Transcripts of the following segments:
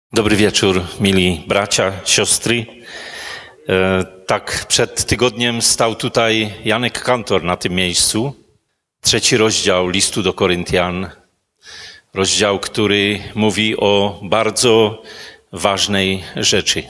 Dobry wieczór, mili bracia, siostry. Tak przed tygodniem stał tutaj Janek Kantor na tym miejscu. 3 rozdział listu do Koryntian. Rozdział, który mówi o bardzo ważnej rzeczy.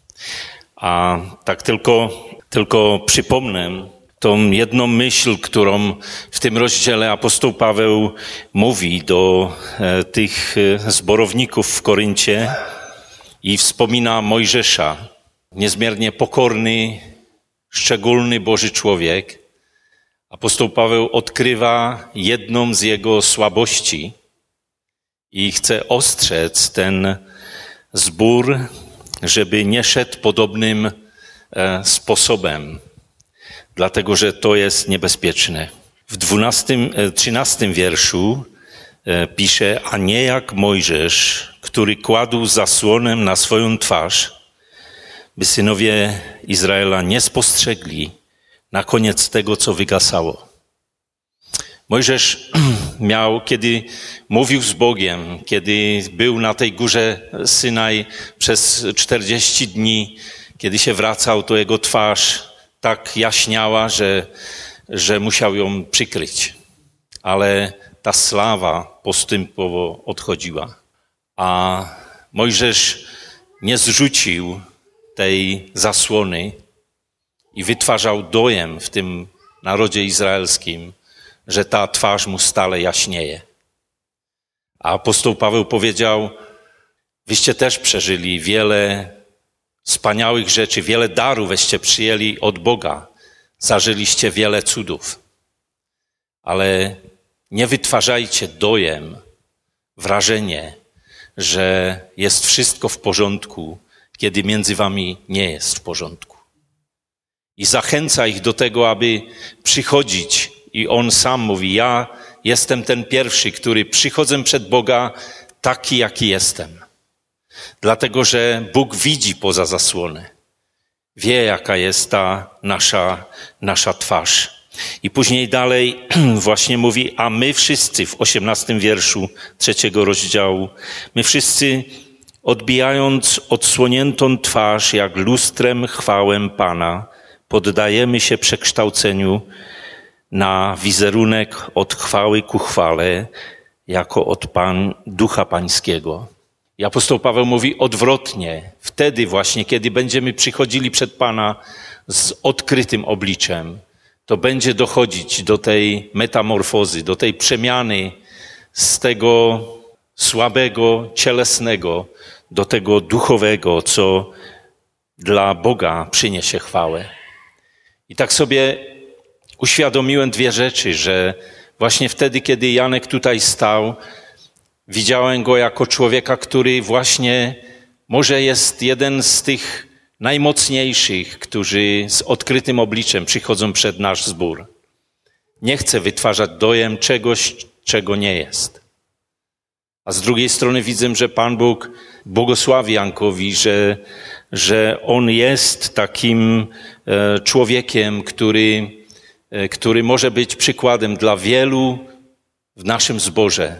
A tak tylko przypomnę tą jedną myśl, którą w tym rozdziale apostoł Paweł mówi do tych zborowników w Koryncie i wspomina Mojżesza, niezmiernie pokorny, szczególny Boży człowiek. Apostoł Paweł odkrywa jedną z jego słabości i chce ostrzec ten zbór, żeby nie szedł podobnym sposobem, dlatego że to jest niebezpieczne. W 13 wierszu pisze, a nie jak Mojżesz, który kładł zasłonę na swoją twarz, by synowie Izraela nie spostrzegli na koniec tego, co wygasało. Mojżesz miał, kiedy mówił z Bogiem, kiedy był na tej górze Synaj przez 40 dni, kiedy się wracał, to jego twarz tak jaśniała, że musiał ją przykryć. Ale ta slawa postępowo odchodziła. A Mojżesz nie zrzucił tej zasłony i wytwarzał dojem w tym narodzie izraelskim, że ta twarz mu stale jaśnieje. A apostoł Paweł powiedział, wyście też przeżyli wiele wspaniałych rzeczy, wiele darów weście przyjęli od Boga, zażyliście wiele cudów, ale nie wytwarzajcie dojem, wrażenie, że jest wszystko w porządku, kiedy między wami nie jest w porządku. I zachęca ich do tego, aby przychodzić. I on sam mówi, ja jestem ten pierwszy, który przychodzę przed Boga taki, jaki jestem. Dlatego, że Bóg widzi poza zasłonę. Wie, jaka jest ta nasza twarz. I później dalej właśnie mówi, a my wszyscy w 18 wierszu 3 rozdziału, my wszyscy odbijając odsłoniętą twarz jak lustrem chwałę Pana, poddajemy się przekształceniu na wizerunek od chwały ku chwale, jako od Ducha Pańskiego. I apostoł Paweł mówi odwrotnie. Wtedy właśnie, kiedy będziemy przychodzili przed Pana z odkrytym obliczem, to będzie dochodzić do tej metamorfozy, do tej przemiany z tego słabego, cielesnego do tego duchowego, co dla Boga przyniesie chwałę. I tak sobie uświadomiłem 2 rzeczy, że właśnie wtedy, kiedy Janek tutaj stał, widziałem go jako człowieka, który właśnie może jest jeden z tych najmocniejszych, którzy z odkrytym obliczem przychodzą przed nasz zbór. Nie chce wytwarzać dojem czegoś, czego nie jest. A z drugiej strony widzę, że Pan Bóg błogosławi Jankowi, że on jest takim człowiekiem, który może być przykładem dla wielu w naszym zborze,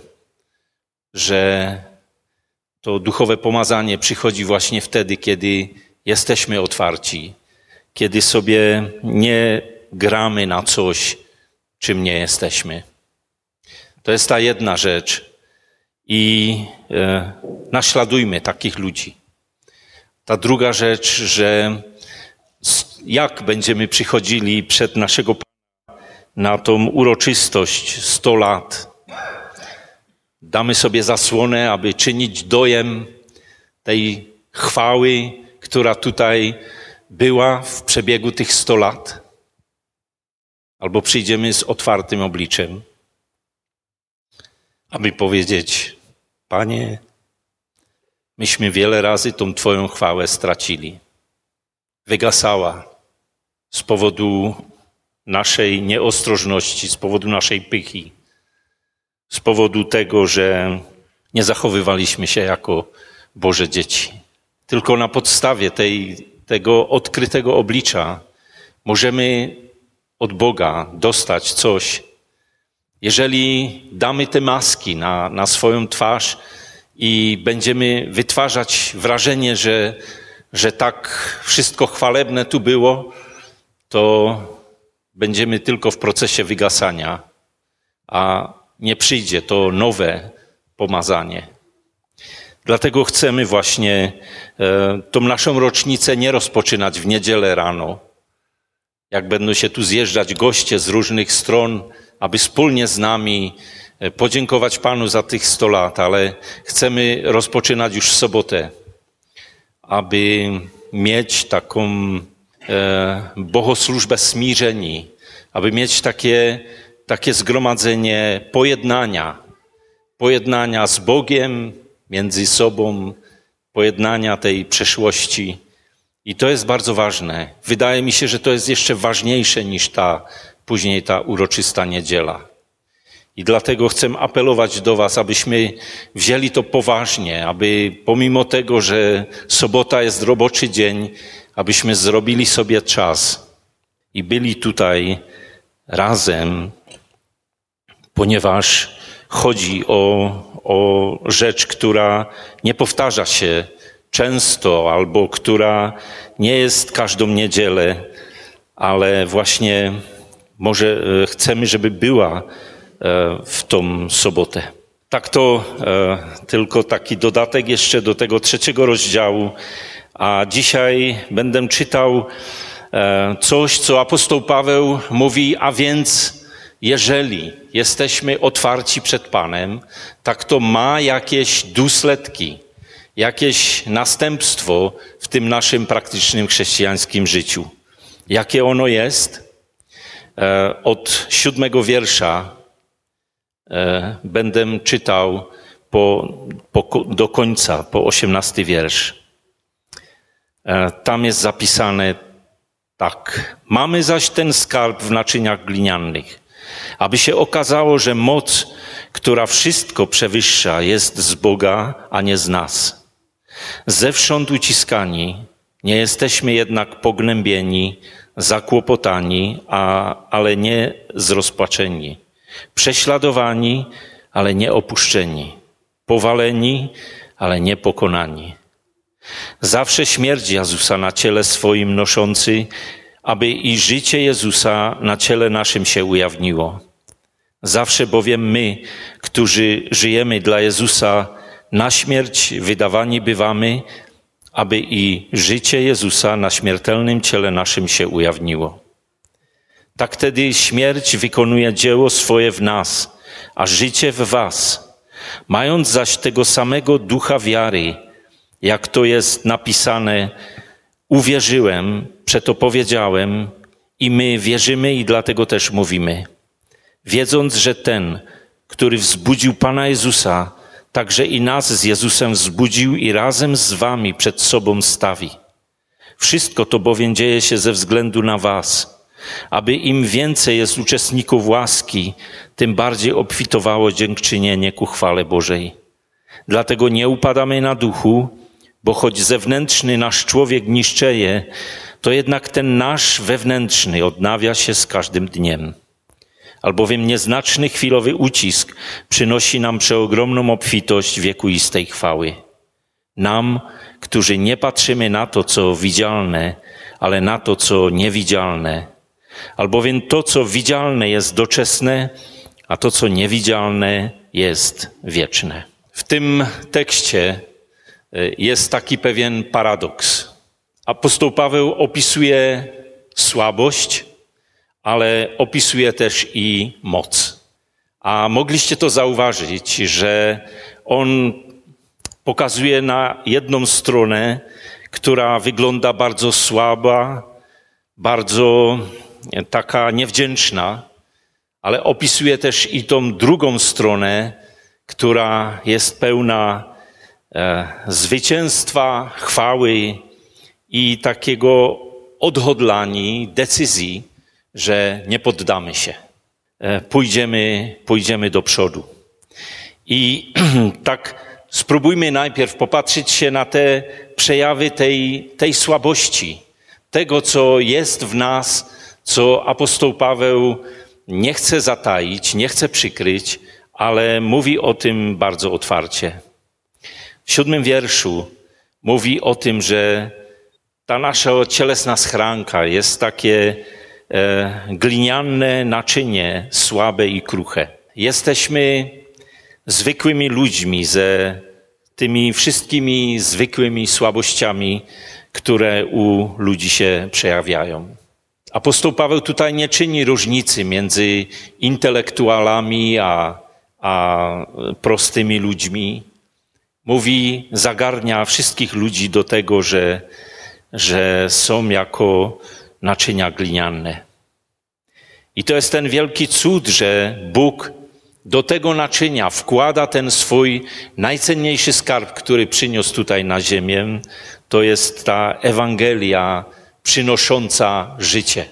że to duchowe pomazanie przychodzi właśnie wtedy, kiedy jesteśmy otwarci, kiedy sobie nie gramy na coś, czym nie jesteśmy. To jest ta jedna rzecz i naśladujmy takich ludzi. Ta druga rzecz, że jak będziemy przychodzili przed naszego Pana na tą uroczystość 100 lat, damy sobie zasłonę, aby czynić dojem tej chwały, która tutaj była w przebiegu tych 100 lat. Albo przyjdziemy z otwartym obliczem, aby powiedzieć, Panie, myśmy wiele razy tą Twoją chwałę stracili. Wygasała z powodu naszej nieostrożności, z powodu naszej pychy, z powodu tego, że nie zachowywaliśmy się jako Boże dzieci. Tylko na podstawie tego odkrytego oblicza możemy od Boga dostać coś. Jeżeli damy te maski na swoją twarz i będziemy wytwarzać wrażenie, że tak wszystko chwalebne tu było, to będziemy tylko w procesie wygasania, a nie przyjdzie to nowe pomazanie. Dlatego chcemy właśnie tą naszą rocznicę nie rozpoczynać w niedzielę rano, jak będą się tu zjeżdżać goście z różnych stron, aby wspólnie z nami podziękować Panu za tych 100 lat, ale chcemy rozpoczynać już w sobotę, aby mieć taką bogosłużbę smirzeni, aby mieć takie zgromadzenie pojednania z Bogiem, między sobą, pojednania tej przeszłości. I to jest bardzo ważne. Wydaje mi się, że to jest jeszcze ważniejsze niż później ta uroczysta niedziela. I dlatego chcę apelować do was, abyśmy wzięli to poważnie, aby pomimo tego, że sobota jest roboczy dzień, abyśmy zrobili sobie czas i byli tutaj razem, ponieważ chodzi o rzecz, która nie powtarza się często albo która nie jest każdą niedzielę, ale właśnie może chcemy, żeby była w tą sobotę. Tak to tylko taki dodatek jeszcze do tego 3 rozdziału, a dzisiaj będę czytał coś, co apostoł Paweł mówi, a więc jeżeli jesteśmy otwarci przed Panem, tak to ma jakieś dusledki, jakieś następstwo w tym naszym praktycznym chrześcijańskim życiu. Jakie ono jest? Od 7 wiersza będę czytał do końca, po 18 wiersz. Tam jest zapisane tak. Mamy zaś ten skarb w naczyniach glinianych, aby się okazało, że moc, która wszystko przewyższa, jest z Boga, a nie z nas. Zewsząd uciskani, nie jesteśmy jednak pognębieni, zakłopotani, ale nie zrozpaczeni. Prześladowani, ale nie opuszczeni. Powaleni, ale nie pokonani. Zawsze śmierć Jezusa na ciele swoim noszący, aby i życie Jezusa na ciele naszym się ujawniło. Zawsze bowiem my, którzy żyjemy dla Jezusa, na śmierć wydawani bywamy, aby i życie Jezusa na śmiertelnym ciele naszym się ujawniło. Tak wtedy śmierć wykonuje dzieło swoje w nas, a życie w was. Mając zaś tego samego ducha wiary, jak to jest napisane, uwierzyłem, przeto powiedziałem i my wierzymy i dlatego też mówimy. Wiedząc, że ten, który wzbudził Pana Jezusa, także i nas z Jezusem wzbudził i razem z wami przed sobą stawi. Wszystko to bowiem dzieje się ze względu na was, aby im więcej jest uczestników łaski, tym bardziej obfitowało dziękczynienie ku chwale Bożej. Dlatego nie upadamy na duchu, bo choć zewnętrzny nasz człowiek niszczeje, to jednak ten nasz wewnętrzny odnawia się z każdym dniem. Albowiem nieznaczny chwilowy ucisk przynosi nam przeogromną obfitość wiekuistej chwały. Nam, którzy nie patrzymy na to, co widzialne, ale na to, co niewidzialne. Albowiem to, co widzialne, jest doczesne, a to, co niewidzialne, jest wieczne. W tym tekście jest taki pewien paradoks. Apostoł Paweł opisuje słabość, ale opisuje też i moc. A mogliście to zauważyć, że on pokazuje na jedną stronę, która wygląda bardzo słaba, bardzo taka niewdzięczna, ale opisuje też i tą drugą stronę, która jest pełna zwycięstwa, chwały i takiego odhodlania, decyzji, że nie poddamy się. Pójdziemy do przodu. I tak spróbujmy najpierw popatrzeć się na te przejawy tej słabości, tego, co jest w nas, co apostoł Paweł nie chce zataić, nie chce przykryć, ale mówi o tym bardzo otwarcie. W 7 wierszu mówi o tym, że ta nasza cielesna schranka jest takie gliniane naczynie, słabe i kruche. Jesteśmy zwykłymi ludźmi ze tymi wszystkimi zwykłymi słabościami, które u ludzi się przejawiają. Apostoł Paweł tutaj nie czyni różnicy między intelektualami a prostymi ludźmi. Mówi, zagarnia wszystkich ludzi do tego, że są jako naczynia gliniane. I to jest ten wielki cud, że Bóg do tego naczynia wkłada ten swój najcenniejszy skarb, który przyniósł tutaj na ziemię. To jest ta Ewangelia przynosząca życie.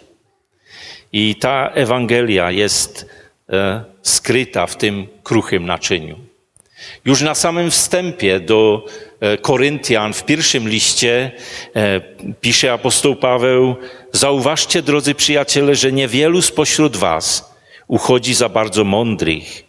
I ta Ewangelia jest skryta w tym kruchym naczyniu. Już na samym wstępie do Koryntian w 1 liście pisze apostoł Paweł: zauważcie, drodzy przyjaciele, że niewielu spośród was uchodzi za bardzo mądrych,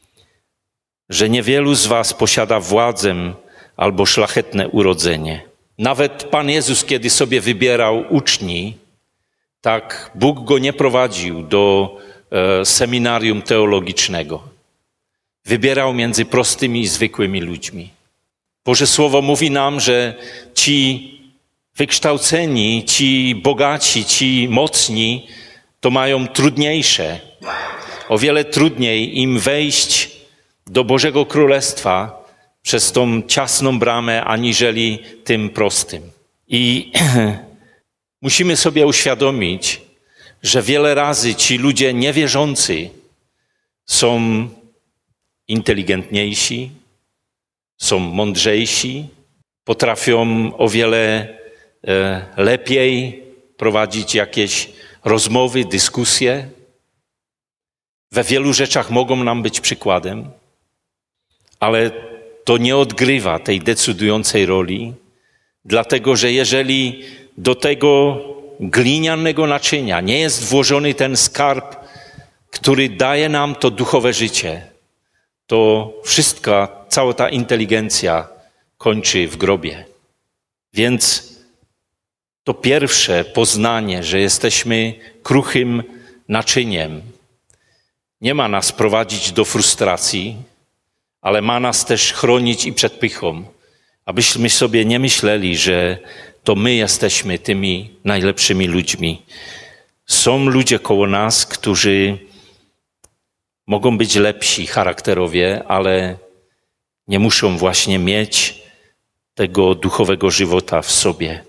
że niewielu z was posiada władzę albo szlachetne urodzenie. Nawet Pan Jezus, kiedy sobie wybierał uczni, tak Bóg go nie prowadził do seminarium teologicznego. Wybierał między prostymi i zwykłymi ludźmi. Boże Słowo mówi nam, że ci wykształceni, ci bogaci, ci mocni, to mają trudniejsze. O wiele trudniej im wejść do Bożego Królestwa przez tą ciasną bramę, aniżeli tym prostym. I musimy sobie uświadomić, że wiele razy ci ludzie niewierzący są inteligentniejsi, są mądrzejsi, potrafią o wiele lepiej prowadzić jakieś rozmowy, dyskusje. We wielu rzeczach mogą nam być przykładem, ale to nie odgrywa tej decydującej roli, dlatego że jeżeli do tego glinianego naczynia nie jest włożony ten skarb, który daje nam to duchowe życie, to cała ta inteligencja kończy w grobie. Więc to pierwsze poznanie, że jesteśmy kruchym naczyniem, nie ma nas prowadzić do frustracji, ale ma nas też chronić i przed pychą, abyśmy sobie nie myśleli, że to my jesteśmy tymi najlepszymi ludźmi. Są ludzie koło nas, którzy mogą być lepsi charakterowie, ale nie muszą właśnie mieć tego duchowego żywota w sobie.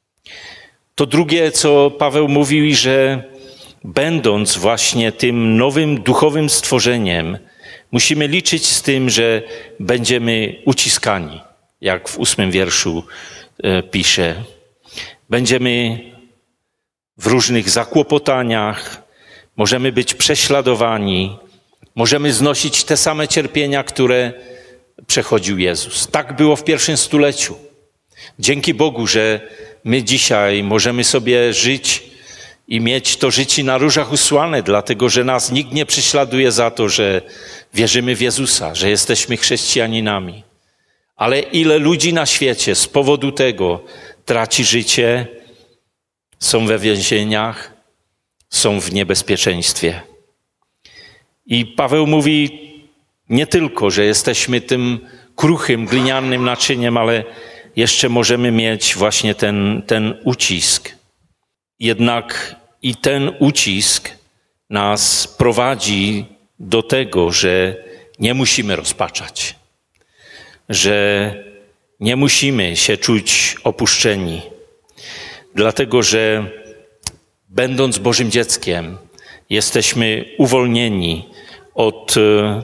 To drugie, co Paweł mówił, że będąc właśnie tym nowym duchowym stworzeniem, musimy liczyć z tym, że będziemy uciskani, jak w 8 wierszu pisze. Będziemy w różnych zakłopotaniach, możemy być prześladowani, możemy znosić te same cierpienia, które przechodził Jezus. Tak było w pierwszym stuleciu. Dzięki Bogu, że my dzisiaj możemy sobie żyć i mieć to życie na różach usłane, dlatego że nas nikt nie prześladuje za to, że wierzymy w Jezusa, że jesteśmy chrześcijaninami. Ale ile ludzi na świecie z powodu tego traci życie, są we więzieniach, są w niebezpieczeństwie. I Paweł mówi nie tylko, że jesteśmy tym kruchym, glinianym naczyniem, ale jeszcze możemy mieć właśnie ten ucisk. Jednak i ten ucisk nas prowadzi do tego, że nie musimy rozpaczać, że nie musimy się czuć opuszczeni, dlatego że będąc Bożym dzieckiem jesteśmy uwolnieni od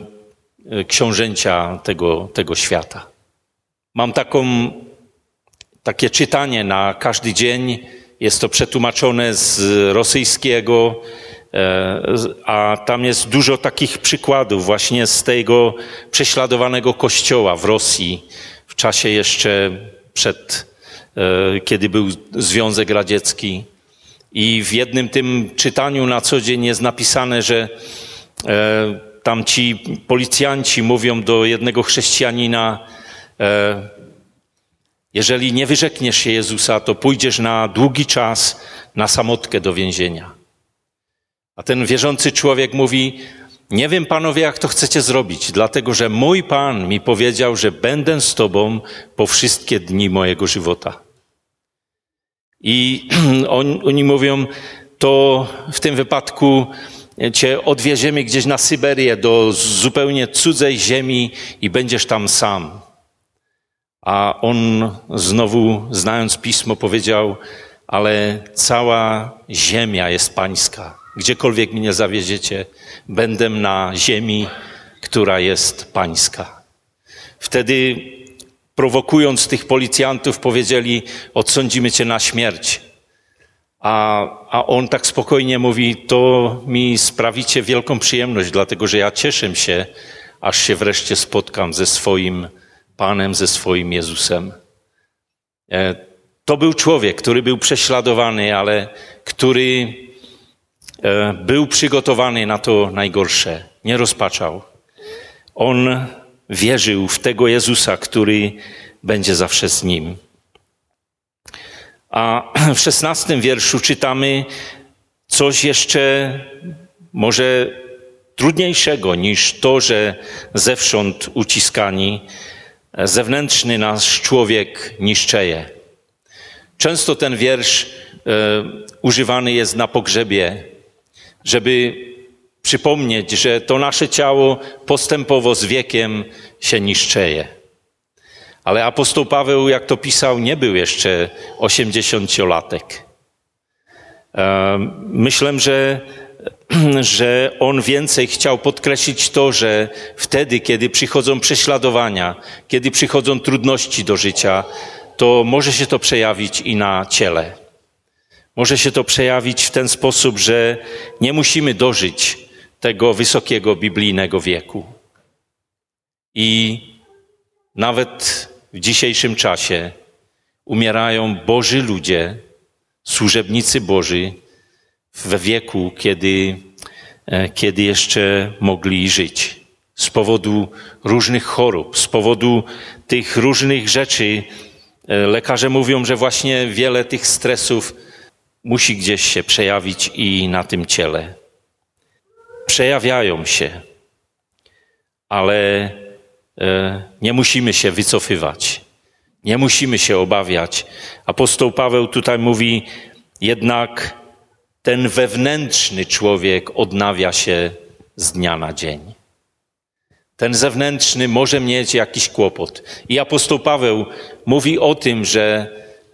książęcia tego świata. Mam takie czytanie na każdy dzień, jest to przetłumaczone z rosyjskiego, a tam jest dużo takich przykładów właśnie z tego prześladowanego kościoła w Rosji w czasie jeszcze kiedy był Związek Radziecki. I w jednym tym czytaniu na co dzień jest napisane, że tam ci policjanci mówią do jednego chrześcijanina: Jeżeli nie wyrzekniesz się Jezusa, to pójdziesz na długi czas na samotkę do więzienia. A ten wierzący człowiek mówi, nie wiem, panowie, jak to chcecie zrobić, dlatego że mój Pan mi powiedział, że będę z tobą po wszystkie dni mojego żywota. I oni mówią, to w tym wypadku cię odwieziemy gdzieś na Syberię, do zupełnie cudzej ziemi i będziesz tam sam. A on znowu, znając Pismo, powiedział, ale cała ziemia jest pańska. Gdziekolwiek mnie zawieziecie, będę na ziemi, która jest pańska. Wtedy, prowokując tych policjantów, powiedzieli, odsądzimy cię na śmierć. A on tak spokojnie mówi, to mi sprawicie wielką przyjemność, dlatego że ja cieszę się, aż się wreszcie spotkam ze swoim Panem, ze swoim Jezusem. To był człowiek, który był prześladowany, ale który był przygotowany na to najgorsze. Nie rozpaczał. On wierzył w tego Jezusa, który będzie zawsze z nim. A w 16 wierszu czytamy coś jeszcze może trudniejszego niż to, że zewsząd uciskani, zewnętrzny nasz człowiek niszczeje. Często ten wiersz używany jest na pogrzebie, żeby przypomnieć, że to nasze ciało postępowo z wiekiem się niszczeje. Ale apostoł Paweł, jak to pisał, nie był jeszcze 80-latek. Myślę, że on więcej chciał podkreślić to, że wtedy, kiedy przychodzą prześladowania, kiedy przychodzą trudności do życia, to może się to przejawić i na ciele. Może się to przejawić w ten sposób, że nie musimy dożyć tego wysokiego biblijnego wieku. I nawet w dzisiejszym czasie umierają Boży ludzie, służebnicy Boży w wieku, kiedy jeszcze mogli żyć. Z powodu różnych chorób, z powodu tych różnych rzeczy. Lekarze mówią, że właśnie wiele tych stresów musi gdzieś się przejawić i na tym ciele. Przejawiają się, ale nie musimy się wycofywać. Nie musimy się obawiać. Apostoł Paweł tutaj mówi, jednak ten wewnętrzny człowiek odnawia się z dnia na dzień. Ten zewnętrzny może mieć jakiś kłopot. I apostoł Paweł mówi o tym, że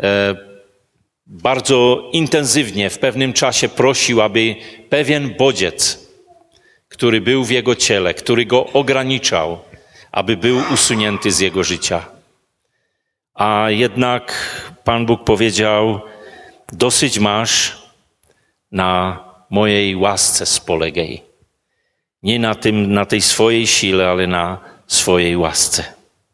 bardzo intensywnie w pewnym czasie prosił, aby pewien bodziec, który był w jego ciele, który go ograniczał, aby był usunięty z jego życia. A jednak Pan Bóg powiedział, dosyć masz, na mojej łasce spolegaj. Nie na tej swojej sile, ale na swojej łasce.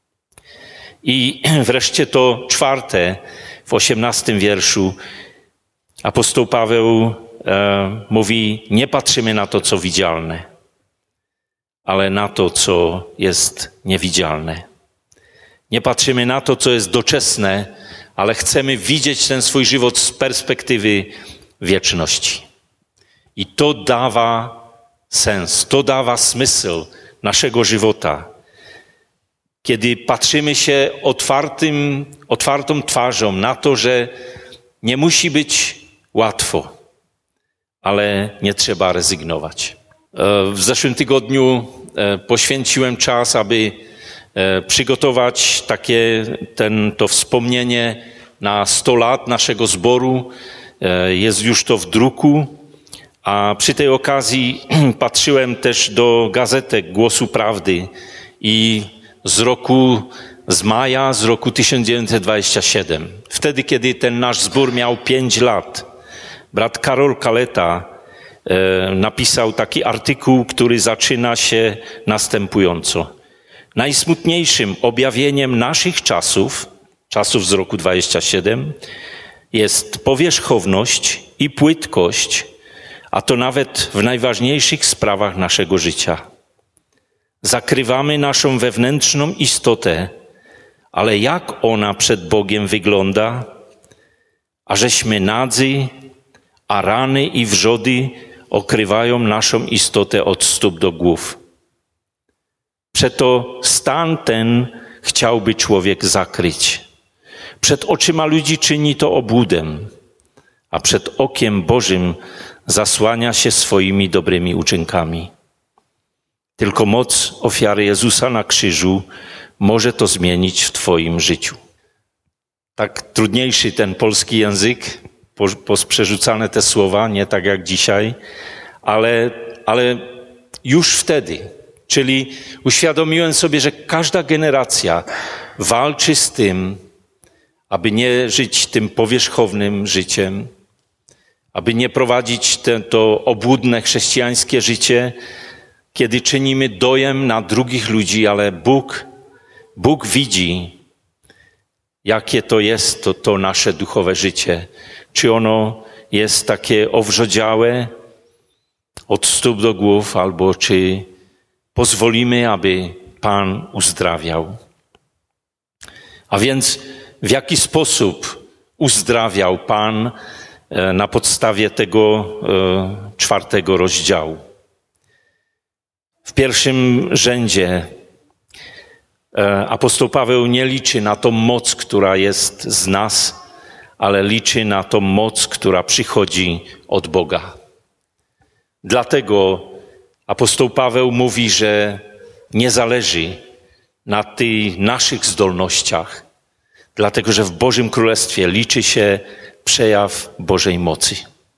I wreszcie to czwarte, w 18 wierszu, apostoł Paweł mówi, nie patrzymy na to, co widzialne, ale na to, co jest niewidzialne. Nie patrzymy na to, co jest doczesne, ale chcemy widzieć ten swój żywot z perspektywy wieczności. I to dawa sens, to dawa smysł naszego żywota. Kiedy patrzymy się otwartą twarzą na to, że nie musi być łatwo, ale nie trzeba rezygnować. W zeszłym tygodniu poświęciłem czas, aby przygotować to wspomnienie na 100 lat naszego zboru. Jest już to w druku, a przy tej okazji patrzyłem też do gazetek Głosu Prawdy i z maja z roku 1927. Wtedy, kiedy ten nasz zbór miał 5 lat, brat Karol Kaleta napisał taki artykuł, który zaczyna się następująco. Najsmutniejszym objawieniem naszych czasów z roku 27, jest powierzchowność i płytkość, a to nawet w najważniejszych sprawach naszego życia. Zakrywamy naszą wewnętrzną istotę, Ale jak ona przed Bogiem wygląda? A żeśmy nadzy, a rany i wrzody okrywają naszą istotę od stóp do głów. Przeto stan ten chciałby człowiek zakryć. Przed oczyma ludzi czyni to obłudem, a przed okiem Bożym zasłania się swoimi dobrymi uczynkami. Tylko moc ofiary Jezusa na krzyżu może to zmienić w Twoim życiu. Tak trudniejszy ten polski język, przerzucane te słowa, nie tak jak dzisiaj, ale już wtedy, czyli uświadomiłem sobie, że każda generacja walczy z tym, aby nie żyć tym powierzchownym życiem, aby nie prowadzić to obłudne chrześcijańskie życie, kiedy czynimy dojem na drugich ludzi, ale Bóg widzi, jakie to jest to nasze duchowe życie. Czy ono jest takie owrzodziałe od stóp do głów, albo czy pozwolimy, aby Pan uzdrawiał. A więc w jaki sposób uzdrawiał Pan na podstawie tego 4 rozdziału? W pierwszym rzędzie apostoł Paweł nie liczy na tą moc, która jest z nas, ale liczy na tą moc, która przychodzi od Boga. Dlatego apostoł Paweł mówi, że nie zależy na tych naszych zdolnościach, dlatego że w Bożym Królestwie liczy się przejaw Bożej mocy.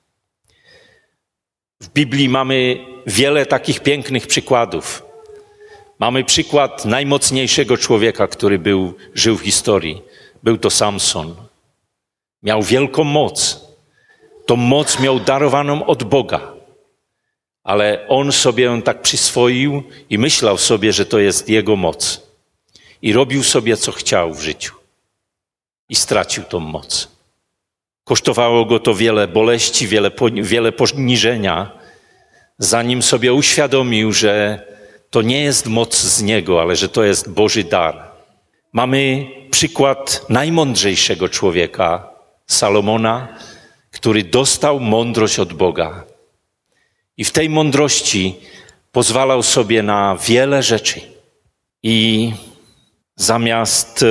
W Biblii mamy wiele takich pięknych przykładów. Mamy przykład najmocniejszego człowieka, który żył w historii. Był to Samson. Miał wielką moc. Tą moc miał darowaną od Boga. Ale on sobie ją tak przyswoił i myślał sobie, że to jest jego moc. I robił sobie, co chciał w życiu. I stracił tą moc. Kosztowało go to wiele boleści, wiele poniżenia, zanim sobie uświadomił, że to nie jest moc z niego, ale że to jest Boży dar. Mamy przykład najmądrzejszego człowieka, Salomona, który dostał mądrość od Boga. I w tej mądrości pozwalał sobie na wiele rzeczy. I zamiast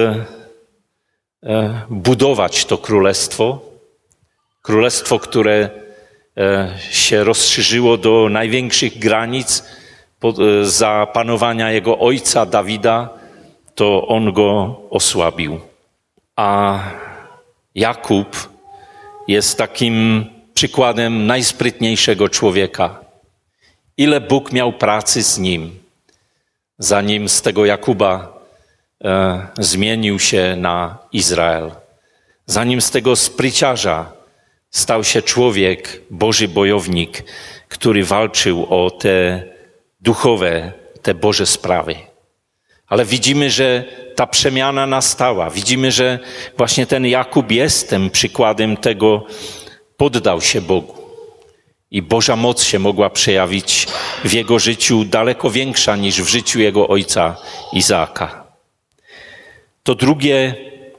budować to królestwo, które się rozszerzyło do największych granic za panowania jego ojca Dawida, to on go osłabił. A Jakub jest takim przykładem najsprytniejszego człowieka. Ile Bóg miał pracy z nim, zanim z tego Jakuba zmienił się na Izrael. Zanim z tego spryciarza stał się człowiek, Boży bojownik, który walczył o te duchowe, te Boże sprawy. Ale widzimy, że ta przemiana nastała. Widzimy, że właśnie ten Jakub jest tym przykładem tego, poddał się Bogu. I Boża moc się mogła przejawić w jego życiu daleko większa niż w życiu jego ojca Izaaka. To drugie,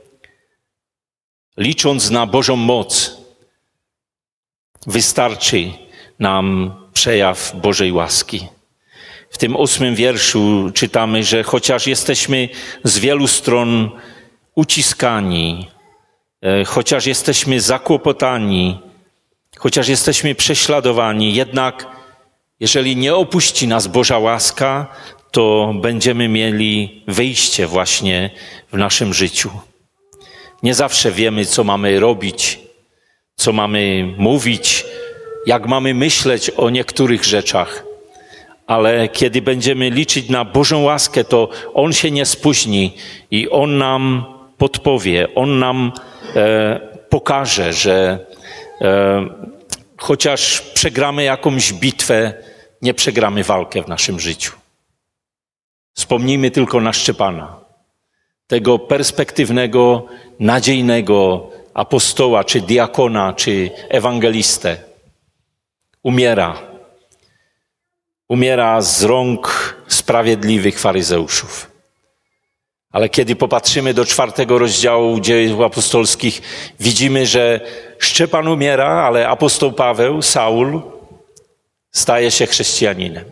licząc na Bożą moc, wystarczy nam przejaw Bożej łaski. W tym 8 wierszu czytamy, że chociaż jesteśmy z wielu stron uciskani, chociaż jesteśmy zakłopotani, chociaż jesteśmy prześladowani, jednak jeżeli nie opuści nas Boża łaska, to będziemy mieli wyjście właśnie w naszym życiu. Nie zawsze wiemy, co mamy robić, co mamy mówić, jak mamy myśleć o niektórych rzeczach. Ale kiedy będziemy liczyć na Bożą łaskę, to On się nie spóźni i On nam podpowie, On nam pokaże, że chociaż przegramy jakąś bitwę, nie przegramy walkę w naszym życiu. Wspomnijmy tylko na Szczepana, tego perspektywnego, nadziejnego apostoła, czy diakona, czy ewangelistę. Umiera z rąk sprawiedliwych faryzeuszów. Ale kiedy popatrzymy do 4 rozdziału Dziejów Apostolskich, widzimy, że Szczepan umiera, ale apostoł Paweł, Saul, staje się chrześcijaninem.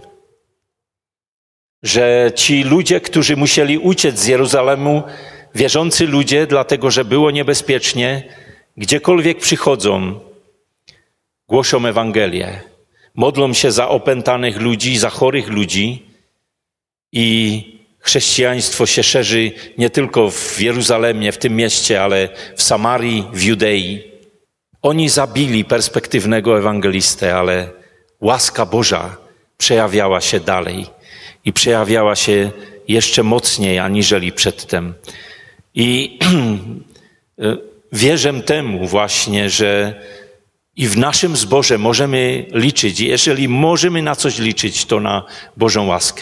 Że ci ludzie, którzy musieli uciec z Jeruzalemu, wierzący ludzie, dlatego że było niebezpiecznie, gdziekolwiek przychodzą, głoszą Ewangelię. Modlą się za opętanych ludzi, za chorych ludzi i chrześcijaństwo się szerzy nie tylko w Jeruzalemie, w tym mieście, ale w Samarii, w Judei. Oni zabili perspektywnego ewangelistę, ale łaska Boża przejawiała się dalej i przejawiała się jeszcze mocniej aniżeli przedtem. I wierzę temu właśnie, że i w naszym zborze możemy liczyć, jeżeli możemy na coś liczyć, to na Bożą łaskę.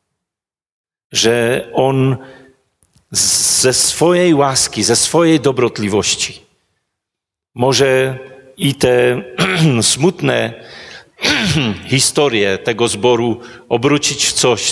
Że On ze swojej łaski, ze swojej dobrotliwości może i te smutne historie tego zboru obrócić w coś,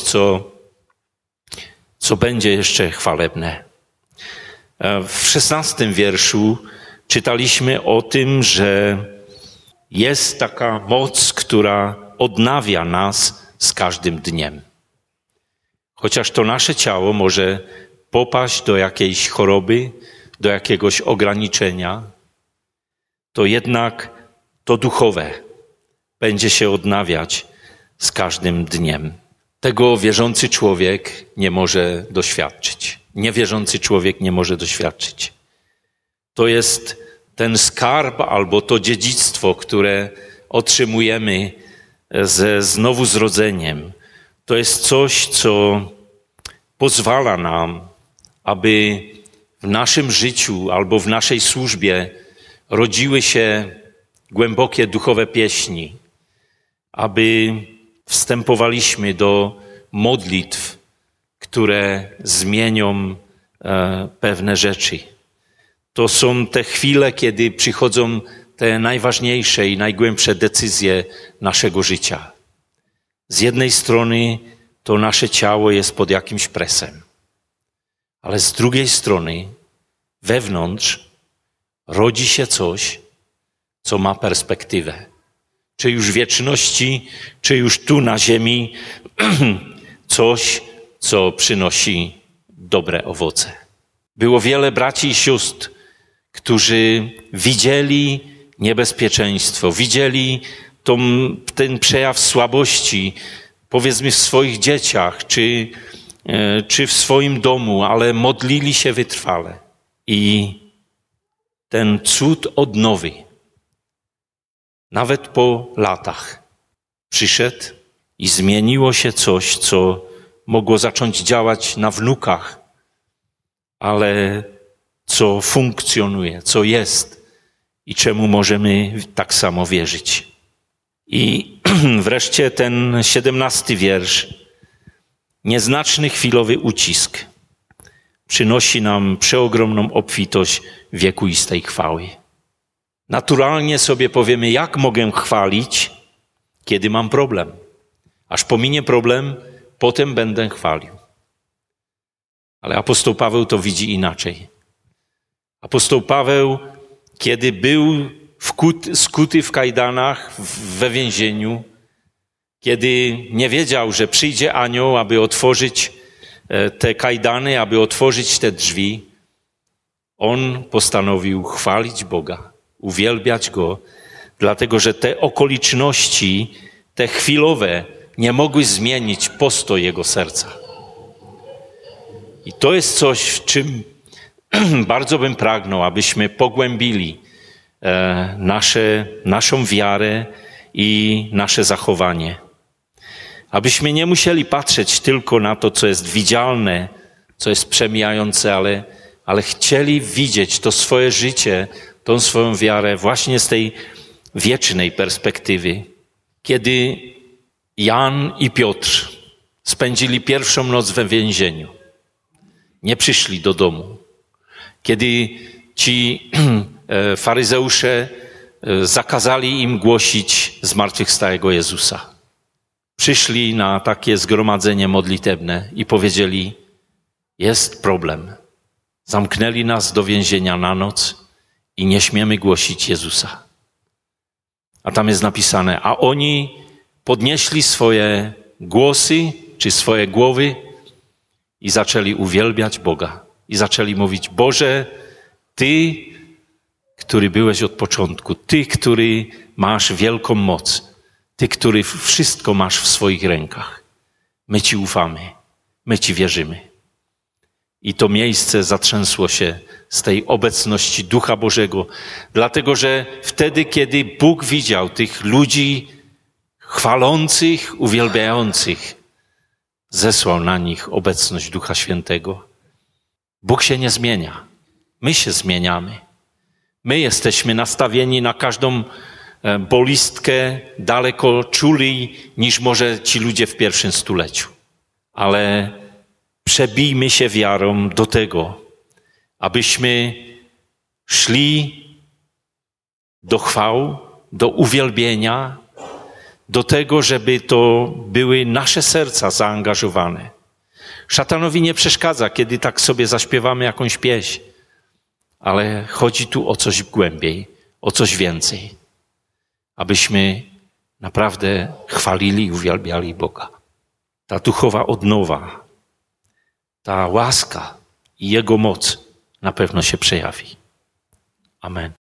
co będzie jeszcze chwalebne. W 16 wierszu czytaliśmy o tym, że jest taka moc, która odnawia nas z każdym dniem. Chociaż to nasze ciało może popaść do jakiejś choroby, do jakiegoś ograniczenia, to jednak to duchowe będzie się odnawiać z każdym dniem. Tego wierzący człowiek nie może doświadczyć. Niewierzący człowiek nie może doświadczyć. To jest ten skarb albo to dziedzictwo, które otrzymujemy ze zrodzeniem. To jest coś, co pozwala nam, aby w naszym życiu albo w naszej służbie rodziły się głębokie duchowe pieśni, aby wstępowaliśmy do modlitw, które zmienią pewne rzeczy. To są te chwile, kiedy przychodzą te najważniejsze i najgłębsze decyzje naszego życia. Z jednej strony to nasze ciało jest pod jakimś presem, ale z drugiej strony wewnątrz rodzi się coś, co ma perspektywę. Czy już w wieczności, czy już tu na ziemi, coś, co przynosi dobre owoce. Było wiele braci i sióstr, którzy widzieli niebezpieczeństwo, widzieli ten przejaw słabości, powiedzmy w swoich dzieciach, czy w swoim domu, ale modlili się wytrwale. I ten cud odnowy, nawet po latach, przyszedł i zmieniło się coś, co mogło zacząć działać na wnukach, ale co funkcjonuje, co jest i czemu możemy tak samo wierzyć. I wreszcie ten 17 wiersz. Nieznaczny chwilowy ucisk przynosi nam przeogromną obfitość wiekuistej chwały. Naturalnie sobie powiemy, jak mogę chwalić, kiedy mam problem. Aż pominie problem, potem będę chwalił. Ale apostoł Paweł to widzi inaczej. Apostoł Paweł, kiedy był skuty w kajdanach we więzieniu, kiedy nie wiedział, że przyjdzie anioł, aby otworzyć te kajdany, aby otworzyć te drzwi, on postanowił chwalić Boga, uwielbiać Go, dlatego że te okoliczności, te chwilowe, nie mogły zmienić postoj jego serca. I to jest coś, w czym bardzo bym pragnął, abyśmy pogłębili naszą wiarę i nasze zachowanie. Abyśmy nie musieli patrzeć tylko na to, co jest widzialne, co jest przemijające, ale chcieli widzieć to swoje życie, tą swoją wiarę właśnie z tej wiecznej perspektywy. Kiedy Jan i Piotr spędzili pierwszą noc we więzieniu, nie przyszli do domu. Kiedy ci faryzeusze zakazali im głosić zmartwychwstałego Jezusa. Przyszli na takie zgromadzenie modlitewne i powiedzieli, Jest problem. Zamknęli nas do więzienia na noc i nie śmiemy głosić Jezusa. A tam jest napisane, a oni podnieśli swoje głosy czy swoje głowy i zaczęli uwielbiać Boga. I zaczęli mówić, Boże, Ty, który byłeś od początku, Ty, który masz wielką moc, Ty, który wszystko masz w swoich rękach. My Ci ufamy, my Ci wierzymy. I to miejsce zatrzęsło się z tej obecności Ducha Bożego, dlatego że wtedy, kiedy Bóg widział tych ludzi chwalących, uwielbiających, zesłał na nich obecność Ducha Świętego. Bóg się nie zmienia. My się zmieniamy. My jesteśmy nastawieni na każdą bolistkę daleko czulej niż może ci ludzie w pierwszym stuleciu. Ale przebijmy się wiarą do tego, abyśmy szli do chwał, do uwielbienia, do tego, żeby to były nasze serca zaangażowane. Szatanowi nie przeszkadza, kiedy tak sobie zaśpiewamy jakąś pieśń, ale chodzi tu o coś głębiej, o coś więcej, abyśmy naprawdę chwalili i uwielbiali Boga. Ta duchowa odnowa, ta łaska i Jego moc na pewno się przejawi. Amen.